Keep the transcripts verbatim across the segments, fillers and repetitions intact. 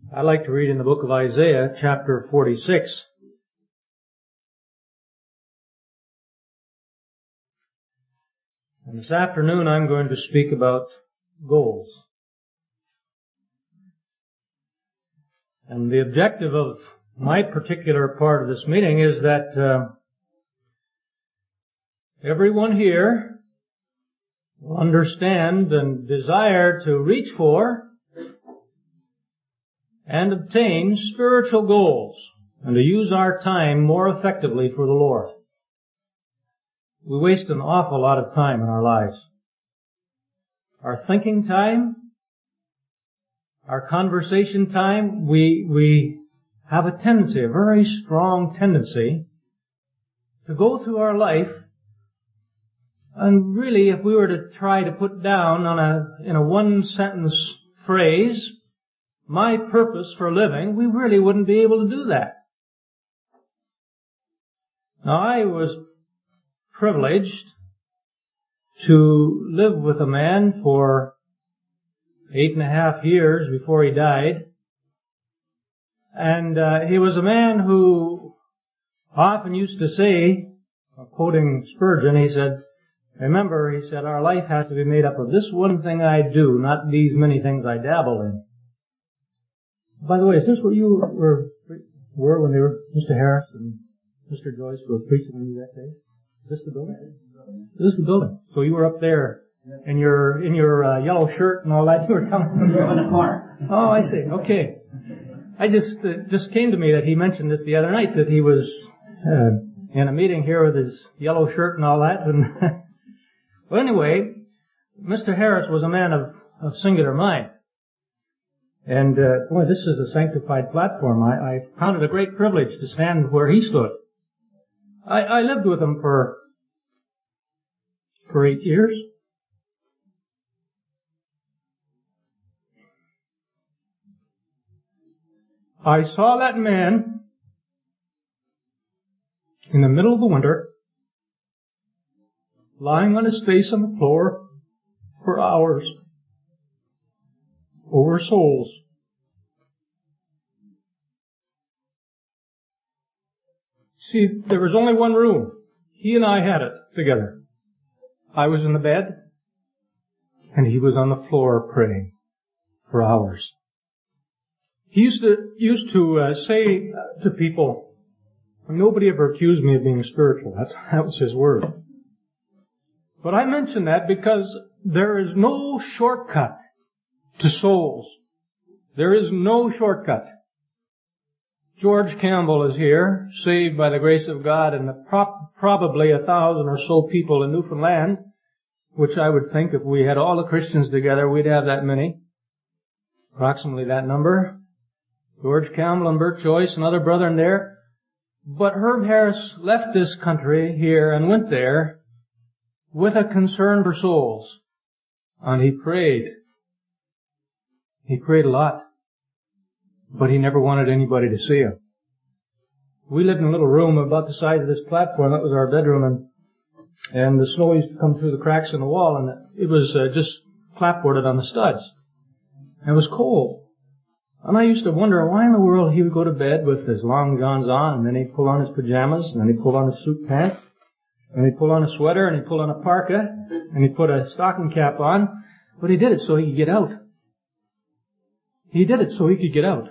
I'd like to read in the book of Isaiah, chapter forty-six. And this afternoon I'm going to speak about goals. And the objective of my particular part of this meeting is that uh, everyone here will understand and desire to reach for and obtain spiritual goals, and to use our time more effectively for the Lord. We waste an awful lot of time in our lives. Our thinking time, our conversation time, we, we have a tendency, a very strong tendency, to go through our life, and really if we were to try to put down on a, in a one sentence phrase, my purpose for living, we really wouldn't be able to do that. Now, I was privileged to live with a man for eight and a half years before he died. And uh, he was a man who often used to say, quoting Spurgeon, he said, remember, he said, our life has to be made up of this one thing I do, not these many things I dabble in. By the way, is this where you were, were when they were, Mister Harris and Mister Joyce were preaching when you that day? Is this the building? This is the building. So you were up there in your, in your uh, yellow shirt and all that. You were telling me. In the corner. Oh, I see. Okay. I just, it just came to me that he mentioned this the other night, that he was uh, in a meeting here with his yellow shirt and all that. And well, anyway, Mister Harris was a man of, of singular mind. And, uh, boy, this is a sanctified platform. I, I found it a great privilege to stand where he stood. I, I lived with him for, for eight years. I saw that man in the middle of the winter, lying on his face on the floor for hours, over souls. See, there was only one room. He and I had it together. I was in the bed, and he was on the floor praying for hours. He used to used to uh, say to people, nobody ever accused me of being spiritual. That, that was his word. But I mention that because there is no shortcut to souls. There is no shortcut. George Campbell is here, saved by the grace of God, and pro- probably a thousand or so people in Newfoundland, which I would think if we had all the Christians together, we'd have that many. Approximately that number. George Campbell and Bert Joyce, another brother in there. But Herb Harris left this country here and went there with a concern for souls. And he prayed. He prayed a lot, but he never wanted anybody to see him. We lived in a little room about the size of this platform. That was our bedroom, and and the snow used to come through the cracks in the wall, and it was uh, just clapboarded on the studs. And it was cold. And I used to wonder why in the world he would go to bed with his long johns on, and then he'd pull on his pajamas, and then he'd pull on his suit pants, and he'd pull on a sweater, and he'd pull on a parka, and he'd put a stocking cap on. But he did it so he could get out. He did it so he could get out.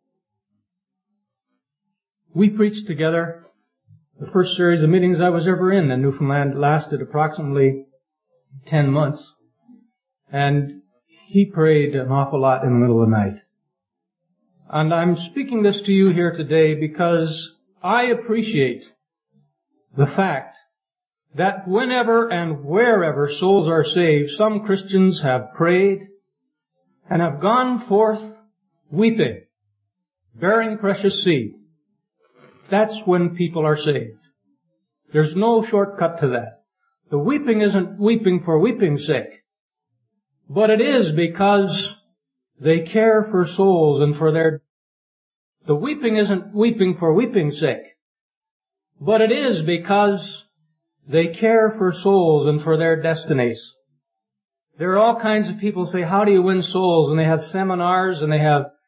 We preached together. The first series of meetings I was ever in in Newfoundland lasted approximately ten months. And he prayed an awful lot in the middle of the night. And I'm speaking this to you here today because I appreciate the fact that whenever and wherever souls are saved, some Christians have prayed and have gone forth weeping, bearing precious seed. That's when people are saved. There's no shortcut to that. The weeping isn't weeping for weeping's sake, but it is because they care for souls and for their... The weeping isn't weeping for weeping's sake, but it is because they care for souls and for their destinies. There are all kinds of people who say, how do you win souls? And they have seminars and they have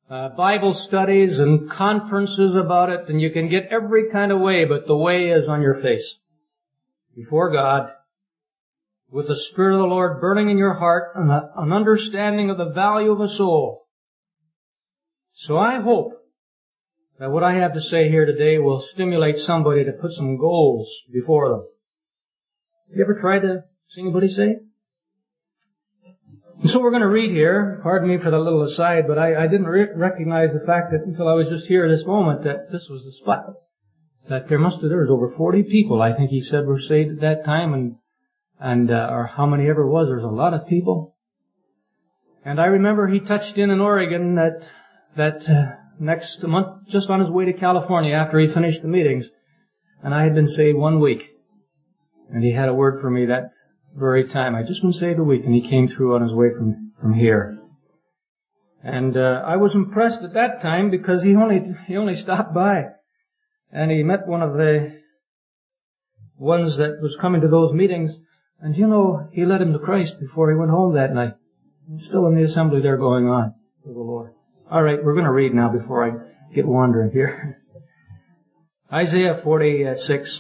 uh, Bible studies and conferences about it, and you can get every kind of way, but the way is on your face. Before God, with the Spirit of the Lord burning in your heart and a, an understanding of the value of a soul. So I hope that what I have to say here today will stimulate somebody to put some goals before them. You ever tried to see anybody say? And so we're going to read here, pardon me for the little aside, but I, I didn't re- recognize the fact that until I was just here this moment that this was the spot. That there must have, there was over forty people, I think he said, were saved at that time, and, and, uh, or how many ever was, there's a lot of people. And I remember he touched in in Oregon that, that, uh, next month, just on his way to California after he finished the meetings, and I had been saved one week. And he had a word for me that very time. I'd just been saved a week, and he came through on his way from, from here. And, uh, I was impressed at that time because he only, he only stopped by. And he met one of the ones that was coming to those meetings, and you know, he led him to Christ before he went home that night. He's still in the assembly there going on with the Lord. All right, we're going to read now before I get wandering here. Isaiah forty-six.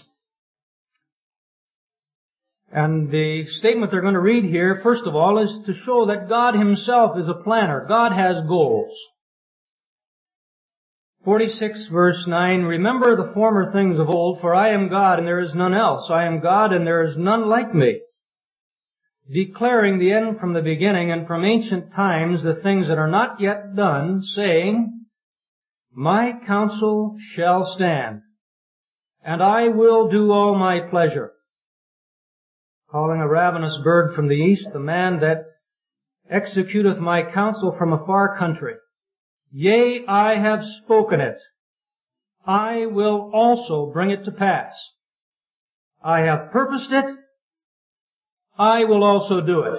And the statement they're going to read here, first of all, is to show that God Himself is a planner. God has goals. forty-six verse nine, remember the former things of old, for I am God and there is none else. I am God and there is none like me. Declaring the end from the beginning and from ancient times the things that are not yet done, saying, my counsel shall stand, and I will do all my pleasure. Calling a ravenous bird from the east, the man that executeth my counsel from a far country. Yea, I have spoken it. I will also bring it to pass. I have purposed it. I will also do it.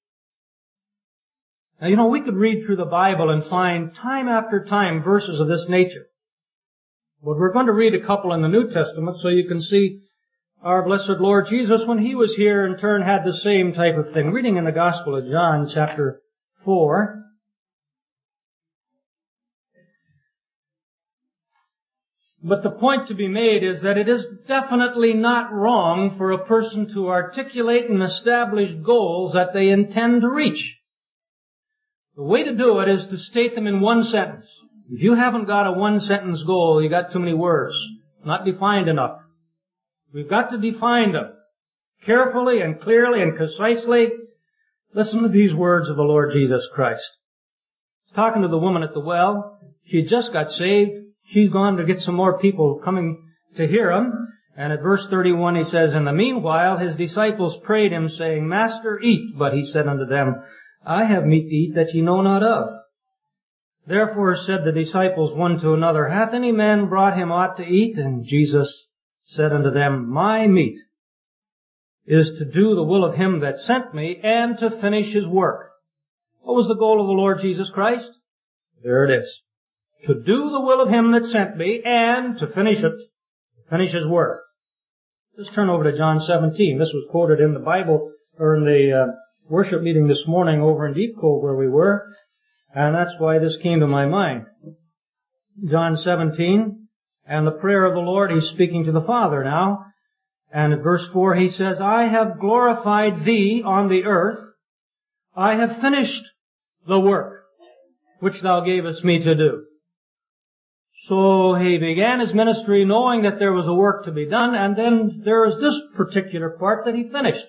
Now, you know, we could read through the Bible and find time after time verses of this nature. But we're going to read a couple in the New Testament so you can see our blessed Lord Jesus, when He was here, in turn had the same type of thing. Reading in the Gospel of John, chapter four. But the point to be made is that it is definitely not wrong for a person to articulate and establish goals that they intend to reach. The way to do it is to state them in one sentence. If you haven't got a one-sentence goal, you got too many words, not defined enough. We've got to define them carefully and clearly and concisely. Listen to these words of the Lord Jesus Christ. He's talking to the woman at the well. She just got saved. She's gone to get some more people coming to hear Him. And at verse thirty-one he says, in the meanwhile His disciples prayed Him, saying, Master, eat. But He said unto them, I have meat to eat that ye know not of. Therefore said the disciples one to another, hath any man brought Him aught to eat? And Jesus said unto them, my meat is to do the will of Him that sent me, and to finish His work. What was the goal of the Lord Jesus Christ? There it is. To do the will of Him that sent me, and to finish it, finish His work. Let's turn over to John seventeen. This was quoted in the Bible, or in the uh, worship meeting this morning over in Deep Cove where we were, and that's why this came to my mind. John seventeen. And the prayer of the Lord, He's speaking to the Father now. And at verse four He says, I have glorified Thee on the earth. I have finished the work which Thou gavest me to do. So He began His ministry knowing that there was a work to be done, and then there is this particular part that He finished.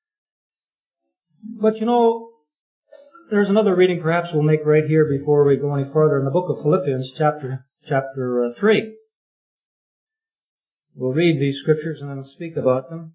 But you know, there's another reading perhaps we'll make right here before we go any further in the book of Philippians, chapter, chapter uh, three. We'll read these scriptures and then speak about them.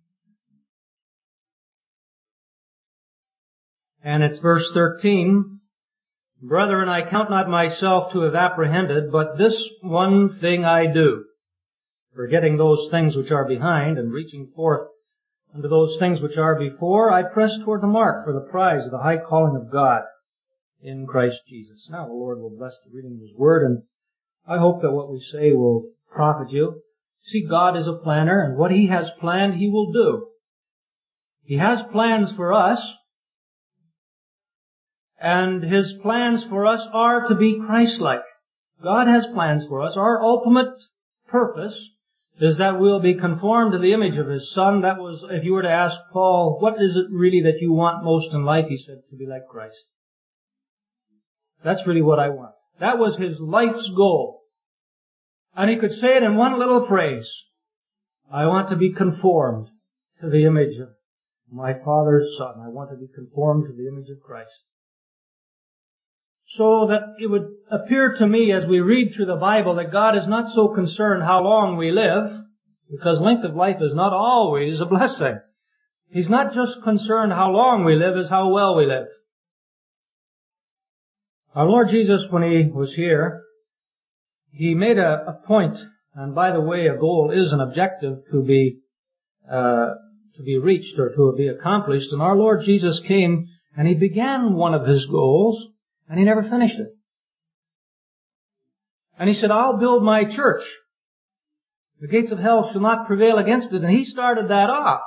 And it's verse thirteen. Brethren, I count not myself to have apprehended, but this one thing I do, forgetting those things which are behind and reaching forth unto those things which are before, I press toward the mark for the prize of the high calling of God in Christ Jesus. Now the Lord will bless the reading of His Word, and I hope that what we say will profit you. See, God is a planner, and what He has planned, He will do. He has plans for us, And His plans for us are to be Christ-like. God has plans for us. Our ultimate purpose is that we'll be conformed to the image of His Son. That was, if you were to ask Paul, what is it really that you want most in life? He said, to be like Christ. That's really what I want. That was his life's goal. And he could say it in one little phrase. I want to be conformed to the image of my Father's Son. I want to be conformed to the image of Christ. So that it would appear to me as we read through the Bible that God is not so concerned how long we live, because length of life is not always a blessing. He's not just concerned how long we live, as how well we live. Our Lord Jesus, when He was here, He made a, a point, and by the way, a goal is an objective to be uh, to be reached or to be accomplished. And our Lord Jesus came and He began one of His goals, and He never finished it. And He said, I'll build my church. The gates of hell shall not prevail against it. And He started that off.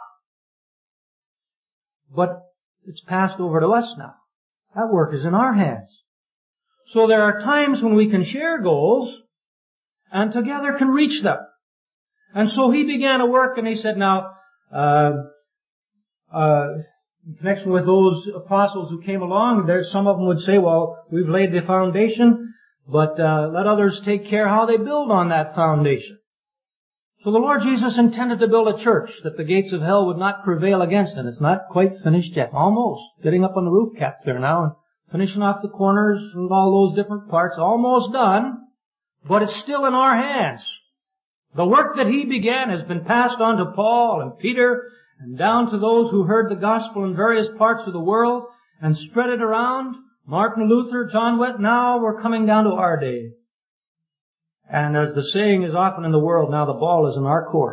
But it's passed over to us now. That work is in our hands. So there are times when we can share goals and together can reach them. And so He began a work, and He said, now, uh, uh, in connection with those apostles who came along, there, some of them would say, well, we've laid the foundation, but uh, let others take care how they build on that foundation. So the Lord Jesus intended to build a church that the gates of hell would not prevail against, and it's not quite finished yet. Almost. Getting up on the roof cap there now and finishing off the corners and all those different parts. Almost done, but it's still in our hands. The work that He began has been passed on to Paul and Peter and down to those who heard the gospel in various parts of the world and spread it around. Martin Luther, John Wett, now we're coming down to our day. And as the saying is often in the world, now the ball is in our court.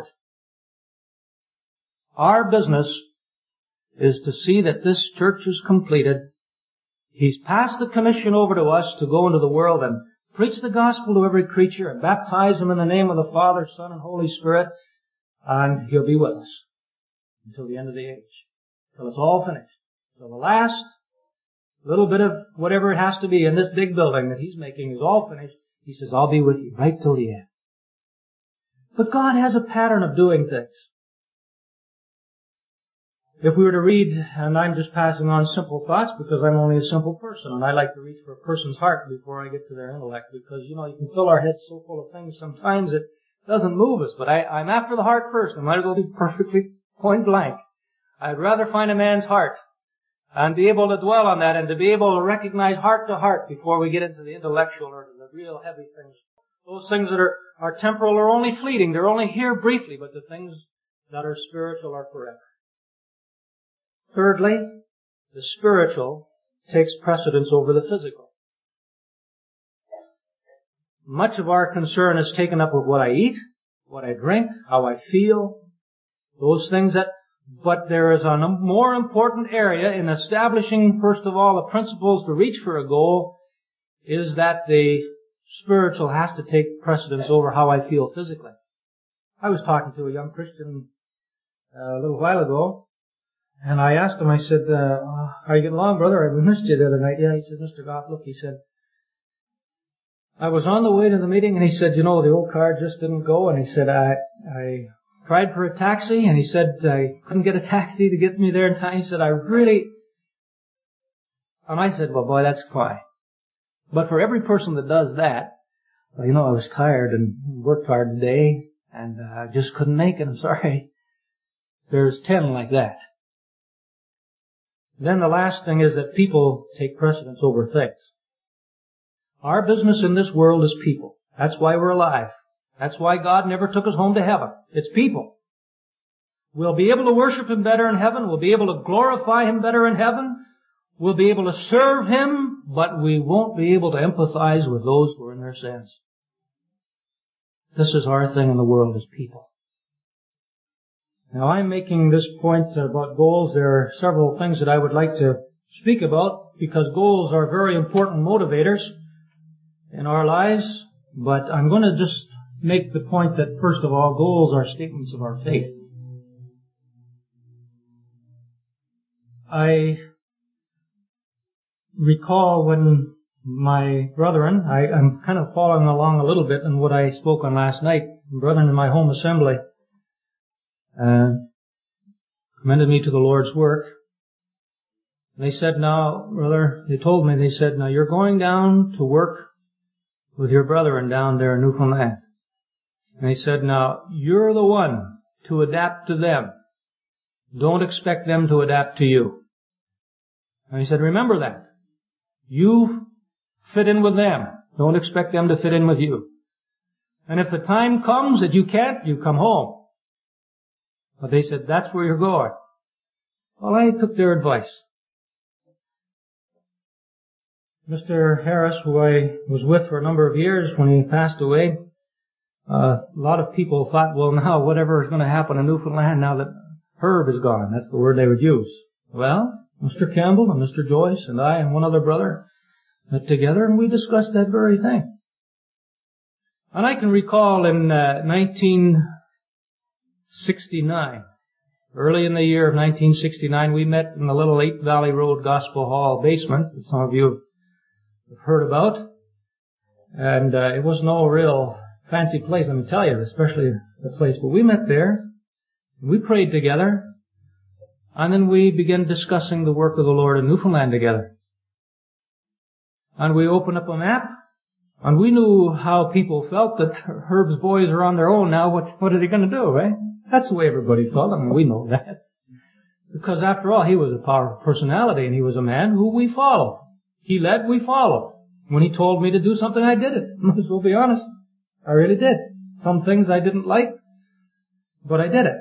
Our business is to see that this church is completed. He's passed the commission over to us to go into the world and preach the gospel to every creature and baptize them in the name of the Father, Son, and Holy Spirit, and He'll be with us until the end of the age, till it's all finished. So the last little bit of whatever it has to be in this big building that He's making is all finished. He says, I'll be with you right till the end. But God has a pattern of doing things. If we were to read, and I'm just passing on simple thoughts because I'm only a simple person, and I like to reach for a person's heart before I get to their intellect, because, you know, you can fill our heads so full of things sometimes it doesn't move us. But I, I'm after the heart first. I might as well be perfectly point blank. I'd rather find a man's heart and be able to dwell on that and to be able to recognize heart to heart before we get into the intellectual or the real heavy things. Those things that are, are temporal are only fleeting. They're only here briefly, but the things that are spiritual are forever. Thirdly, the spiritual takes precedence over the physical. Much of our concern is taken up with what I eat, what I drink, how I feel, those things that, but there is a more important area in establishing, first of all, the principles to reach for a goal, is that the spiritual has to take precedence over how I feel physically. I was talking to a young Christian uh, a little while ago, and I asked him, I said, uh, how are you getting along, brother? I missed you the other night. Yeah, he said, Mister Goff, look, he said, I was on the way to the meeting, and he said, you know, the old car just didn't go, and he said, I, I tried for a taxi, and he said, I couldn't get a taxi to get me there in time. He said, I really, and I said, well, boy, that's fine. But for every person that does that, well, you know, I was tired and worked hard today, and I uh, just couldn't make it. I'm sorry. There's ten like that. Then the last thing is that people take precedence over things. Our business in this world is people. That's why we're alive. That's why God never took us home to heaven. It's people. We'll be able to worship Him better in heaven. We'll be able to glorify Him better in heaven. We'll be able to serve Him, but we won't be able to empathize with those who are in their sins. This is our thing in the world, is people. Now, I'm making this point about goals. There are several things that I would like to speak about, because goals are very important motivators in our lives. But I'm going to just make the point that, first of all, goals are statements of our faith. I recall when my brethren, I, I'm kind of following along a little bit in what I spoke on last night, brethren in my home assembly, uh, commended me to the Lord's work. And they said, now, brother, they told me, they said, now you're going down to work with your brethren down there in Newfoundland. And they said, now, you're the one to adapt to them. Don't expect them to adapt to you. And he said, remember that. You fit in with them. Don't expect them to fit in with you. And if the time comes that you can't, you come home. But they said, that's where you're going. Well, I took their advice. Mister Harris, who I was with for a number of years when he passed away, uh, a lot of people thought, well, now whatever is going to happen in Newfoundland now that Herb is gone. That's the word they would use. Well, Mister Campbell and Mister Joyce and I and one other brother met together and we discussed that very thing. And I can recall in uh, nineteen sixty-nine, early in the year of nineteen sixty-nine, we met in the little Eight Valley Road Gospel Hall basement that some of you have heard about. And uh, it was no real fancy place, let me tell you, especially the place. But we met there, we prayed together, and then we began discussing the work of the Lord in Newfoundland together. And we opened up a map, and we knew how people felt that Herb's boys are on their own now. What, what are they going to do, right? That's the way everybody felt. I mean, we know that. Because after all, he was a powerful personality, and he was a man who we follow. He led, we followed. When he told me to do something, I did it. Might as well be honest. I really did. Some things I didn't like, but I did it.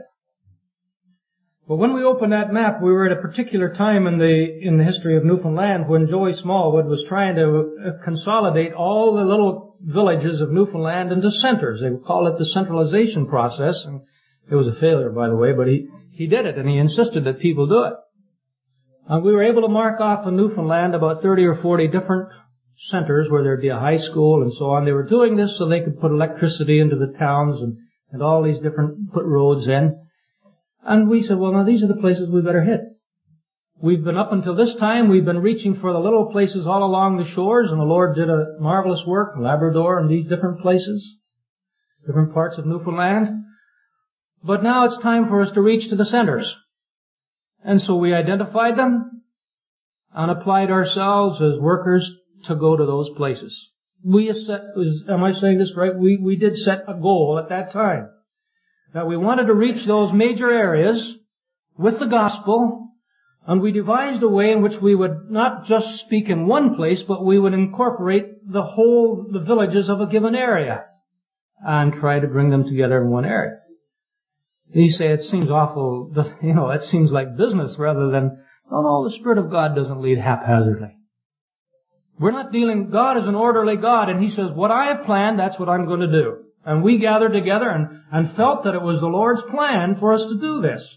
But when we opened that map, we were at a particular time in the in the history of Newfoundland when Joey Smallwood was trying to consolidate all the little villages of Newfoundland into centers. They would call it the centralization process, and it was a failure, by the way, but he, he did it, and he insisted that people do it. And we were able to mark off in Newfoundland about thirty or forty different centers where there'd be a high school and so on. They were doing this so they could put electricity into the towns and, and all these different, put roads in. And we said, well, now these are the places we better hit. We've been up until this time, we've been reaching for the little places all along the shores, and the Lord did a marvelous work in Labrador and these different places, different parts of Newfoundland. But now it's time for us to reach to the centers. And so we identified them and applied ourselves as workers to go to those places. We set, am I saying this right? We, we did set a goal at that time. That we wanted to reach those major areas with the gospel, and we devised a way in which we would not just speak in one place, but we would incorporate the whole, the villages of a given area and try to bring them together in one area. You say it seems awful, you know, it seems like business rather than, no, no, the Spirit of God doesn't lead haphazardly. We're not dealing, God is an orderly God, and He says, what I have planned, that's what I'm going to do. And we gathered together and, and felt that it was the Lord's plan for us to do this.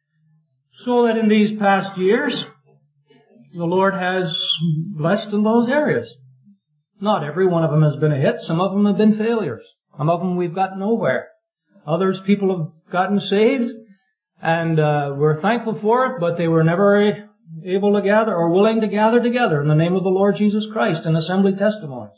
So that in these past years, the Lord has blessed in those areas. Not every one of them has been a hit. Some of them have been failures. Some of them we've got nowhere. Others people have gotten saved, and uh, we're thankful for it, but they were never able to gather or willing to gather together in the name of the Lord Jesus Christ in assembly testimonies.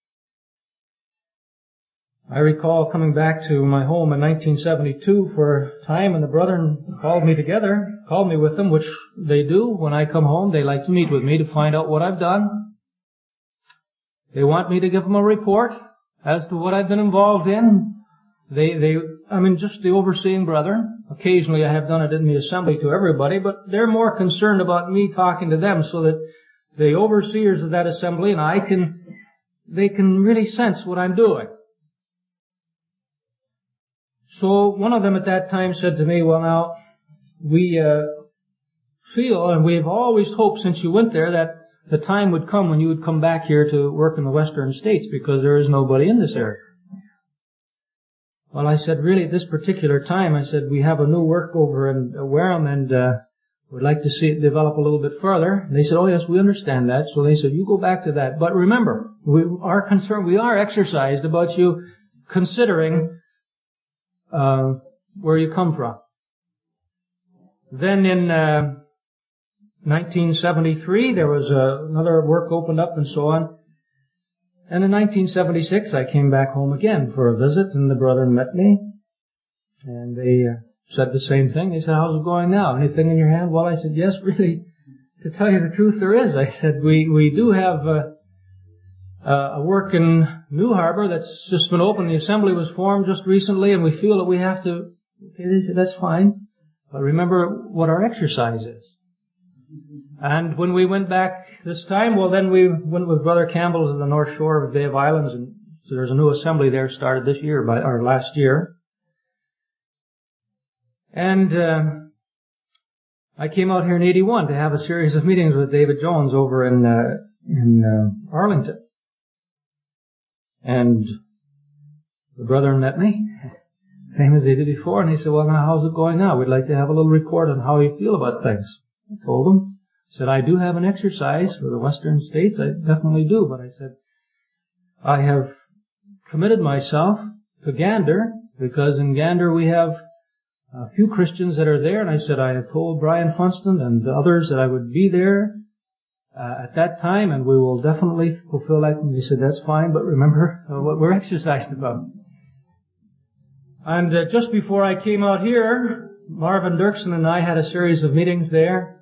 I recall coming back to my home in nineteen seventy-two for a time, and the brethren called me together, called me with them, which they do. When I come home, they like to meet with me to find out what I've done. They want me to give them a report as to what I've been involved in. They, they, I mean, just the overseeing brethren. Occasionally I have done it in the assembly to everybody, but they're more concerned about me talking to them so that the overseers of that assembly and I can, they can really sense what I'm doing. So one of them at that time said to me, well now, we uh, feel, and we've always hoped since you went there, that the time would come when you would come back here to work in the western states because there is nobody in this area. Well, I said, really, at this particular time, I said, we have a new work over in Wareham and uh, would like to see it develop a little bit further. And they said, oh yes, we understand that. So they said, you go back to that. But remember, we are concerned, we are exercised about you considering Uh, where you come from. Then in uh, nineteen seventy-three, there was uh, another work opened up and so on. And in nineteen seventy-six, I came back home again for a visit, and the brethren met me. And they uh, said the same thing. They said, how's it going now? Anything in your hand? Well, I said, yes, really, to tell you the truth, there is. I said, we, we do have uh, uh, a work in New Harbor that's just been opened. The assembly was formed just recently, and we feel that we have to, okay, they said, that's fine. But remember what our exercise is. And when we went back this time, well, then we went with Brother Campbell to the North Shore of the Bay of Islands, and so there's a new assembly there started this year, by, or last year. And uh, I came out here in eighty-one to have a series of meetings with David Jones over in uh, in uh, Arlington. And the brethren met me, same as they did before, and they said, well, now, how's it going now? We'd like to have a little report on how you feel about things. I told them. I said, I do have an exercise for the Western states. I definitely do. But I said, I have committed myself to Gander, because in Gander we have a few Christians that are there. And I said, I have told Brian Funston and the others that I would be there uh, at that time, and we will definitely fulfill that. And they said, that's fine, but remember uh, what we're exercised about. And uh, just before I came out here, Marvin Dirksen and I had a series of meetings there.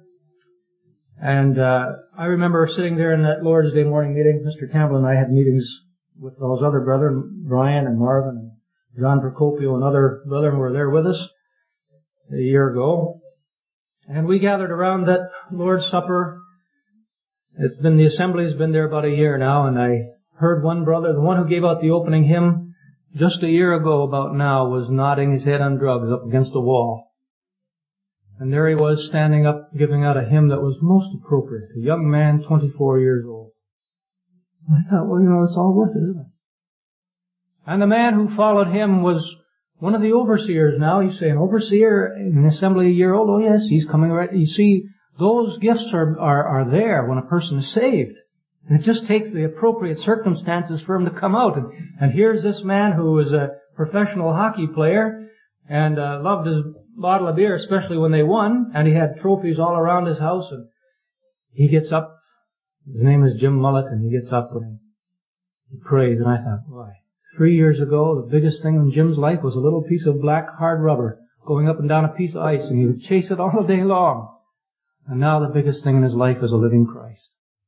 And uh I remember sitting there in that Lord's Day morning meeting. Mister Campbell and I had meetings with those other brethren, Brian and Marvin and John Procopio and other brethren who were there with us a year ago. And we gathered around that Lord's Supper. It's been, the assembly's been there about a year now, and I heard one brother, the one who gave out the opening hymn just a year ago about now, was nodding his head on drugs up against the wall. And there he was, standing up, giving out a hymn that was most appropriate. A young man, twenty-four years old. I thought, well, you know, it's all worth it, isn't it? And the man who followed him was one of the overseers now. You say, an overseer in an assembly a year old? Oh, yes, he's coming right. You see, those gifts are, are, are there when a person is saved. And it just takes the appropriate circumstances for him to come out. And, and here's this man who was a professional hockey player and uh, loved his bottle of beer, especially when they won, and he had trophies all around his house, and he gets up, his name is Jim Mullet, and he gets up and he prays, and I thought, why, three years ago, the biggest thing in Jim's life was a little piece of black hard rubber going up and down a piece of ice, and he would chase it all day long, and now the biggest thing in his life is a living Christ.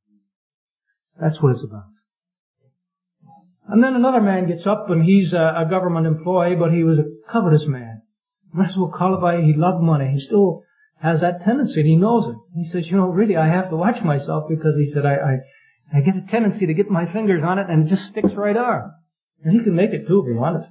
That's what it's about. And then another man gets up, and he's a, a government employee, but he was a covetous man. Might as well call it by, he loved money. He still has that tendency, and he knows it. He says, you know, really, I have to watch myself, because he said, I, I, I get a tendency to get my fingers on it, and it just sticks right on. And he can make it too if he wanted.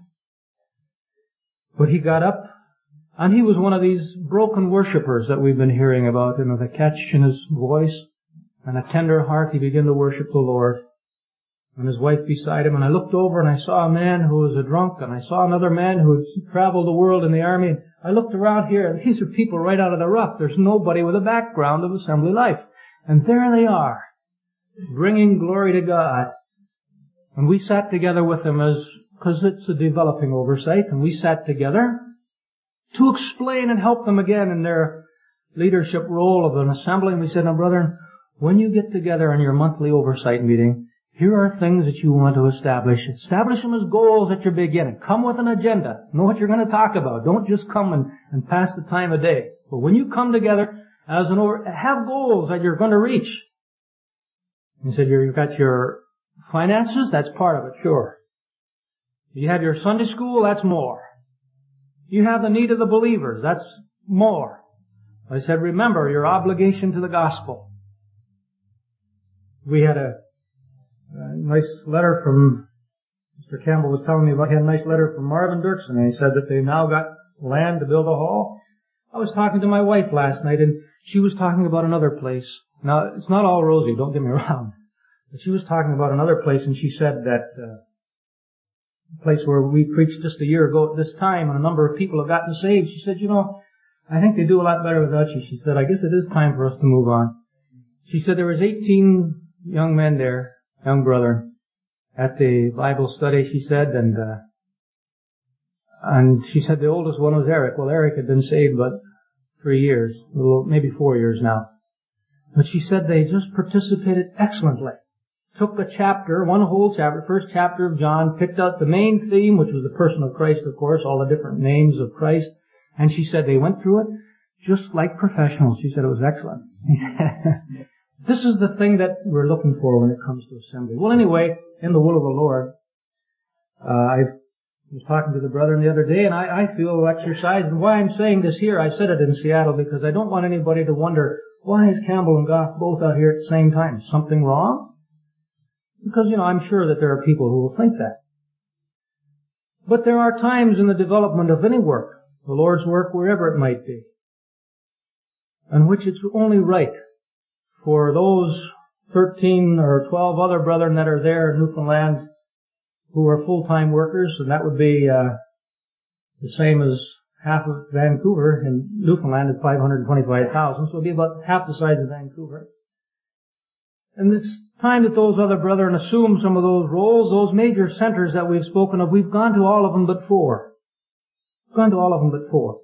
But he got up, and he was one of these broken worshipers that we've been hearing about, and with a catch in his voice and a tender heart, he began to worship the Lord. And his wife beside him, and I looked over and I saw a man who was a drunk, and I saw another man who had traveled the world in the army. And I looked around here, and these are people right out of the rough. There's nobody with a background of assembly life. And there they are, bringing glory to God. And we sat together with them as, because it's a developing oversight, and we sat together to explain and help them again in their leadership role of an assembly. And we said, now brethren, when you get together in your monthly oversight meeting, here are things that you want to establish. Establish them as goals at your beginning. Come with an agenda. Know what you're going to talk about. Don't just come and, and pass the time of day. But when you come together as an over, have goals that you're going to reach. He said, you've got your finances, that's part of it, sure. You have your Sunday school, that's more. You have the need of the believers, that's more. I said, remember your obligation to the gospel. We had a A nice letter from, Mister Campbell was telling me about, he had a nice letter from Marvin Dirksen, and he said that they now got land to build a hall. I was talking to my wife last night, and she was talking about another place. Now, it's not all rosy, don't get me wrong. But she was talking about another place, and she said that uh, place where we preached just a year ago at this time, and a number of people have gotten saved. She said, you know, I think they do a lot better without you. She said, I guess it is time for us to move on. She said there was eighteen young men there, young brother, at the Bible study, she said, and uh, and she said the oldest one was Eric. Well, Eric had been saved but three years, a little, maybe four years now. But she said they just participated excellently. Took a chapter, one whole chapter, first chapter of John, picked out the main theme, which was the person of Christ, of course, all the different names of Christ. And she said they went through it just like professionals. She said it was excellent. He said, this is the thing that we're looking for when it comes to assembly. Well, anyway, in the will of the Lord, uh, I was talking to the brother the other day, and I, I feel exercised. And why I'm saying this here, I said it in Seattle because I don't want anybody to wonder, why is Campbell and Goff both out here at the same time? Something wrong? Because, you know, I'm sure that there are people who will think that. But there are times in the development of any work, the Lord's work, wherever it might be, in which it's only right for those thirteen or twelve other brethren that are there in Newfoundland who are full-time workers, and that would be uh, the same as half of Vancouver. In Newfoundland is five hundred twenty-five thousand, so it would be about half the size of Vancouver. And it's time that those other brethren assume some of those roles, those major centers that we've spoken of. We've gone to all of them but four. We've gone to all of them but four.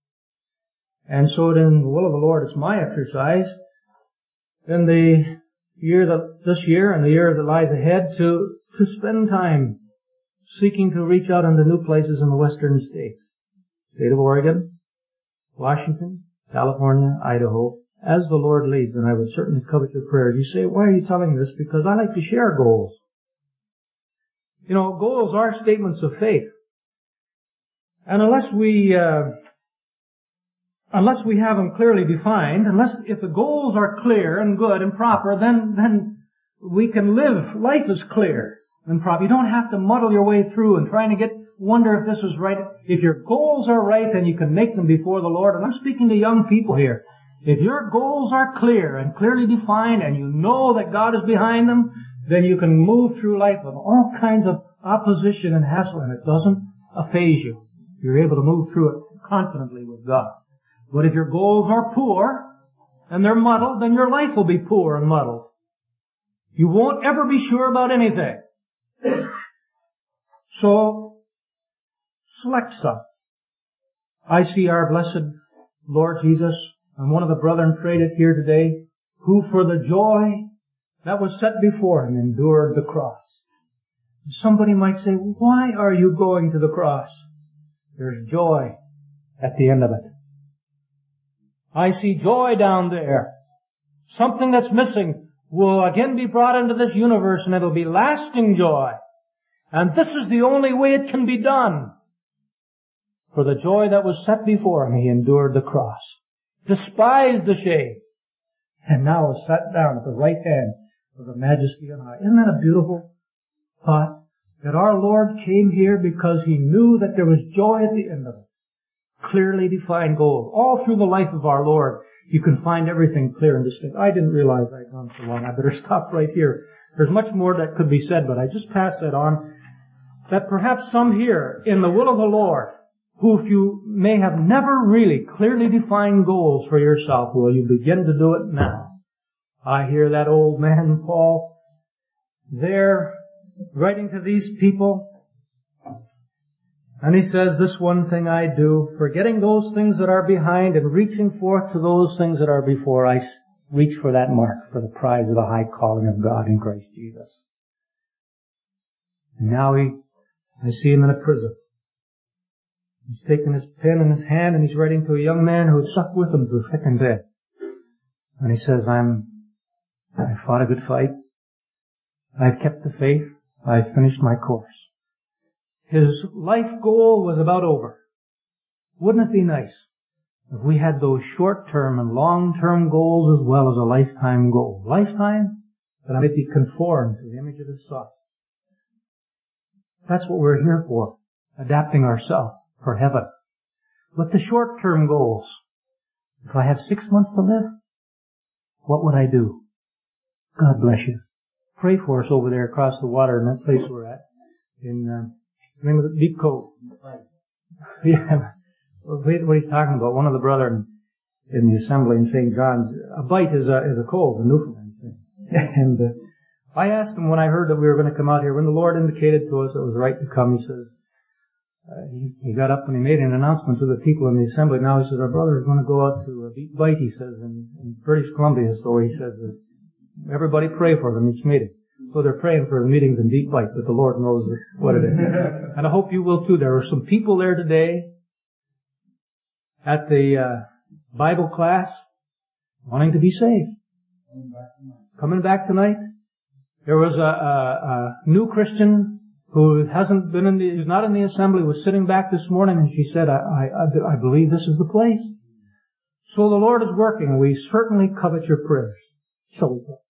And so in the will of the Lord, it's my exercise in the year that, this year and the year that lies ahead to, to spend time seeking to reach out into new places in the western states. State of Oregon, Washington, California, Idaho, as the Lord leads, and I would certainly covet your prayers. You say, why are you telling this? Because I like to share goals. You know, goals are statements of faith. And unless we, uh, unless we have them clearly defined, unless, if the goals are clear and good and proper, then, then we can live, life is clear and proper. You don't have to muddle your way through and trying to get, wonder if this is right. If your goals are right, then you can make them before the Lord. And I'm speaking to young people here. If your goals are clear and clearly defined and you know that God is behind them, then you can move through life with all kinds of opposition and hassle, and it doesn't faze you. You're able to move through it confidently with God. But if your goals are poor and they're muddled, then your life will be poor and muddled. You won't ever be sure about anything. So, select some. I see our blessed Lord Jesus, and one of the brethren prayed it here today, who for the joy that was set before him endured the cross. Somebody might say, why are you going to the cross? There's joy at the end of it. I see joy down there. Something that's missing will again be brought into this universe, and it'll be lasting joy. And this is the only way it can be done. For the joy that was set before him, he endured the cross, despised the shame, and now is sat down at the right hand of the Majesty on high. Isn't that a beautiful thought? That our Lord came here because he knew that there was joy at the end of it. Clearly defined goals. All through the life of our Lord, you can find everything clear and distinct. I didn't realize I'd gone so long. I better stop right here. There's much more that could be said, but I just pass that on. That perhaps some here, in the will of the Lord, who if you may have never really clearly defined goals for yourself, will you begin to do it now? I hear that old man, Paul, there writing to these people, and he says, this one thing I do, forgetting those things that are behind and reaching forth to those things that are before, I reach for that mark, for the prize of the high calling of God in Christ Jesus. And now he, I see him in a prison. He's taken his pen in his hand and he's writing to a young man who had stuck with him through thick and thin. And he says, I'm, I fought a good fight. I've kept the faith. I've finished my course. His life goal was about over. Wouldn't it be nice if we had those short-term and long-term goals as well as a lifetime goal? Lifetime, that I might be conformed to the image of His Son. That's what we're here for, adapting ourselves for heaven. But the short-term goals, if I have six months to live, what would I do? God bless you. Pray for us over there across the water in that place we're at. In, uh, what's the name of the Deep Cove? Yeah. What he's talking about, one of the brethren in the assembly in Saint John's, a bite is a, is a cove in Newfoundland. And, uh, I asked him when I heard that we were going to come out here, when the Lord indicated to us it was right to come, he says, uh, he, he got up and he made an announcement to the people in the assembly. Now he says, our brother is going to go out to uh, Beat Bite, he says, in, in British Columbia. So he says, uh, everybody pray for them each meeting. So they're praying for the meetings in Deep Bite, but the Lord knows what it is. And I hope you will too. There are some people there today at the uh, Bible class wanting to be saved. Coming back tonight. There was a, a, a new Christian who hasn't been in the, who's not in the assembly, was sitting back this morning, and she said, I, I, I believe this is the place. So the Lord is working. We certainly covet your prayers. Shall we pray?